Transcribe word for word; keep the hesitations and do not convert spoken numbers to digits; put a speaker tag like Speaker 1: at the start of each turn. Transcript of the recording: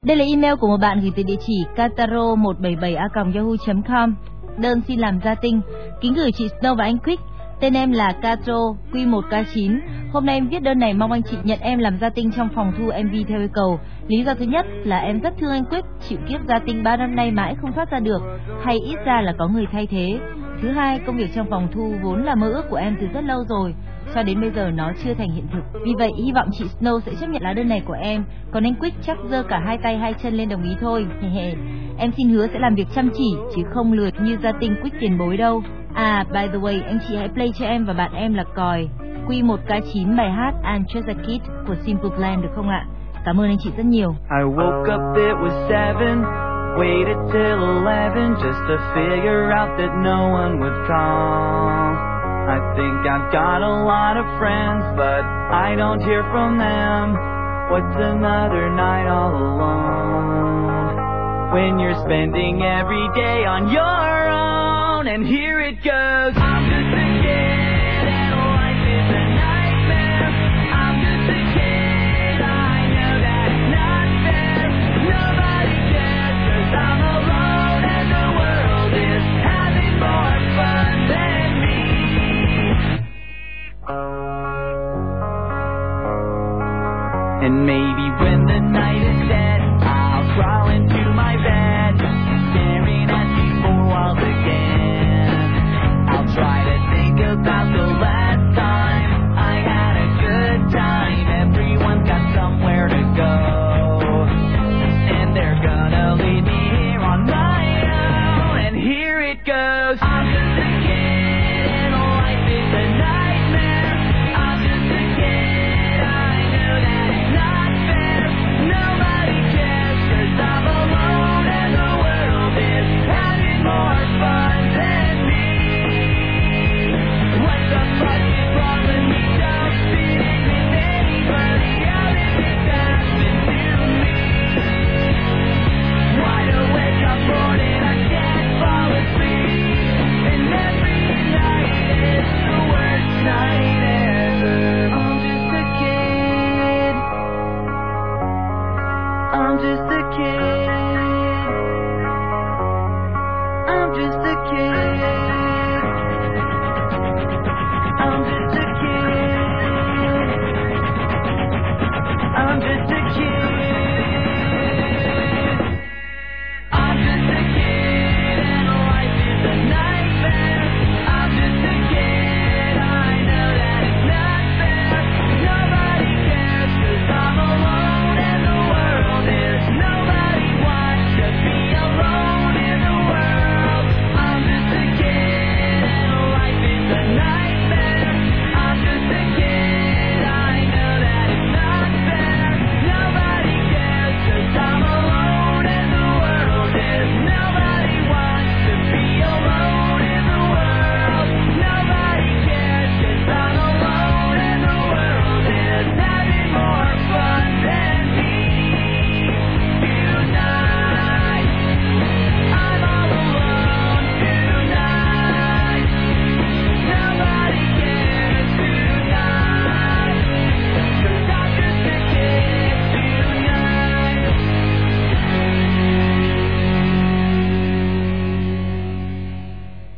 Speaker 1: Đây là email của một bạn gửi từ địa chỉ kataro một bảy bảy a còng yahoo chấm com. Đơn xin làm gia tinh. Kính gửi chị Snow và anh Quick. Tên em là Katro, Q một K chín. Hôm nay em viết đơn này mong anh chị nhận em làm gia tinh trong phòng thu em vê theo yêu cầu. Lý do thứ nhất là em rất thương anh Quick, chịu kiếp gia tinh ba năm nay mãi không thoát ra được, hay ít ra là có người thay thế. Thứ hai, công việc trong phòng thu vốn là mơ ước của em từ rất lâu rồi, cho đến bây giờ nó chưa thành hiện thực. Vì vậy hy vọng chị Snow sẽ chấp nhận lá đơn này của em. Còn anh Quick chắc giơ cả hai tay hai chân lên đồng ý thôi. Em xin hứa sẽ làm việc chăm chỉ chứ không lười như gia tinh Quick tiền bối đâu. À, by the way, anh chị hãy play cho em và bạn em là Còi, Q một K chín bài hát I'm Just a Kid của Simple Plan được không ạ? Cảm ơn anh chị rất nhiều.
Speaker 2: I woke up, it was seven, waited till eleven just to figure out that no one would call. I think I've got a lot of friends, but I don't hear from them. What's another night all alone? When you're spending every day on your own, and here it goes. I'm just a kid, and life is a nightmare. I'm just a kid, I know that it's not fair. Nobody cares, cause I'm alone, and the world is having more fun than me. And maybe when the night is dead, I'll crawl into my bed, staring at these four walls again. I'll try to think about the last time I had a good time. Everyone's got somewhere to go, and they're gonna leave me here on my own. And here it goes. I'm just a kid, and life is a nightmare. I'm just a kid, I know that it's not fair. Nobody cares, cause I'm alone, and the world is having more fun than me. What the fuck is wrong with me? Don't fit in with anybody. How did this happen to me? Wide awake, I'm bored and I can't fall asleep, and every night is the worst night ever. I'm just a kid, I'm just a kid, I'm just a kid.